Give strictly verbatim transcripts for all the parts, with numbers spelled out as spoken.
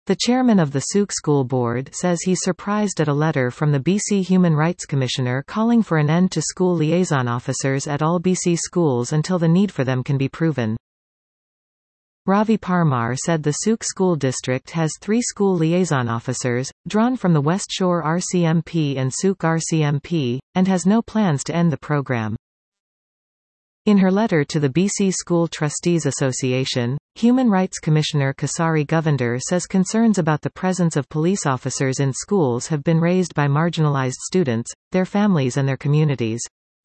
The chairman of the Souk School Board says he's surprised at a letter from the B C Human Rights Commissioner calling for an end to school liaison officers at all B C schools until the need for them can be proven. Ravi Parmar said the Souk School District has three school liaison officers, drawn from the West Shore R C M P and Souk R C M P, and has no plans to end the program. In her letter to the B C School Trustees Association, Human Rights Commissioner Kesari Govender says concerns about the presence of police officers in schools have been raised by marginalized students, their families and their communities.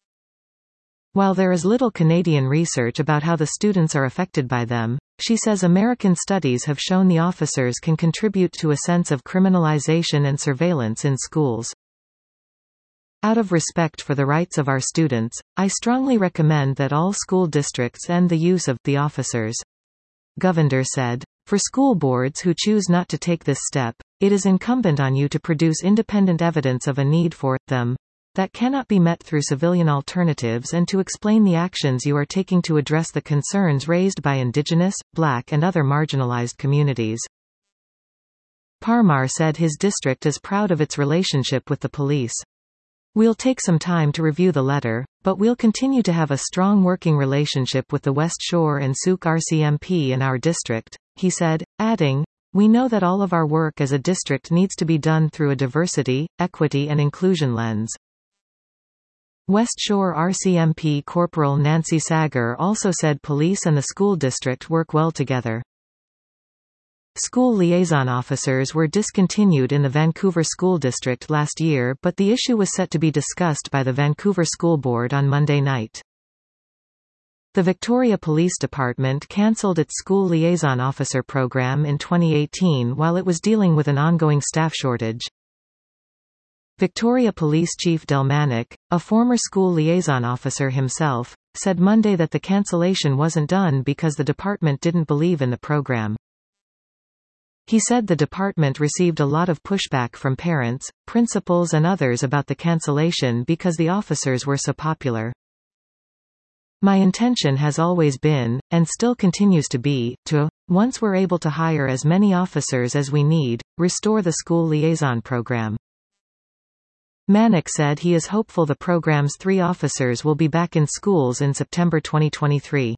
While there is little Canadian research about how the students are affected by them, she says American studies have shown the officers can contribute to a sense of criminalization and surveillance in schools. Out of respect for the rights of our students, I strongly recommend that all school districts end the use of the officers. Govender said, "For school boards who choose not to take this step, it is incumbent on you to produce independent evidence of a need for them that cannot be met through civilian alternatives and to explain the actions you are taking to address the concerns raised by Indigenous, Black and other marginalized communities." Parmar said his district is proud of its relationship with the police. "We'll take some time to review the letter, but we'll continue to have a strong working relationship with the West Shore and Souk R C M P in our district," he said, adding, "We know that all of our work as a district needs to be done through a diversity, equity and inclusion lens." West Shore R C M P Corporal Nancy Sager also said police and the school district work well together. School liaison officers were discontinued in the Vancouver School District last year, but the issue was set to be discussed by the Vancouver School Board on Monday night. The Victoria Police Department cancelled its school liaison officer program in twenty eighteen while it was dealing with an ongoing staff shortage. Victoria Police Chief Del Manic, a former school liaison officer himself, said Monday that the cancellation wasn't done because the department didn't believe in the program. He said the department received a lot of pushback from parents, principals and others about the cancellation because the officers were so popular. "My intention has always been, and still continues to be, to, once we're able to hire as many officers as we need, restore the school liaison program." Manick said he is hopeful the program's three officers will be back in schools in September twenty twenty-three.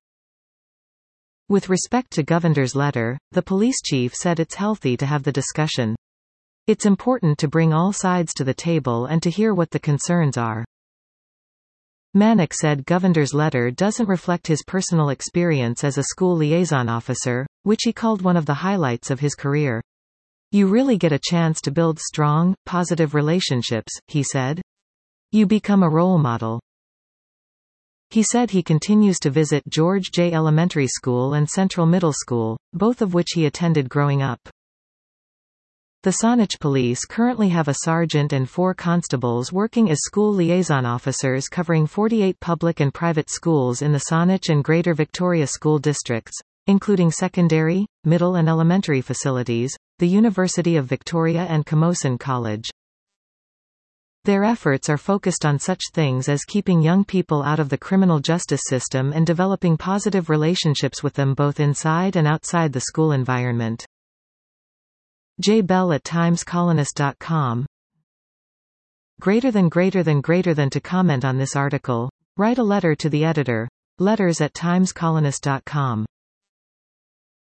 With respect to Govender's letter, the police chief said it's healthy to have the discussion. "It's important to bring all sides to the table and to hear what the concerns are." Manick said Govender's letter doesn't reflect his personal experience as a school liaison officer, which he called one of the highlights of his career. "You really get a chance to build strong, positive relationships," he said. "You become a role model." He said he continues to visit George J. Elementary School and Central Middle School, both of which he attended growing up. The Saanich Police currently have a sergeant and four constables working as school liaison officers covering forty-eight public and private schools in the Saanich and Greater Victoria School Districts, including secondary, middle and elementary facilities, the University of Victoria and Camosun College. Their efforts are focused on such things as keeping young people out of the criminal justice system and developing positive relationships with them both inside and outside the school environment. J. Bell at times colonist dot com. Greater than greater than greater than to comment on this article, write a letter to the editor. Letters at times colonist dot com.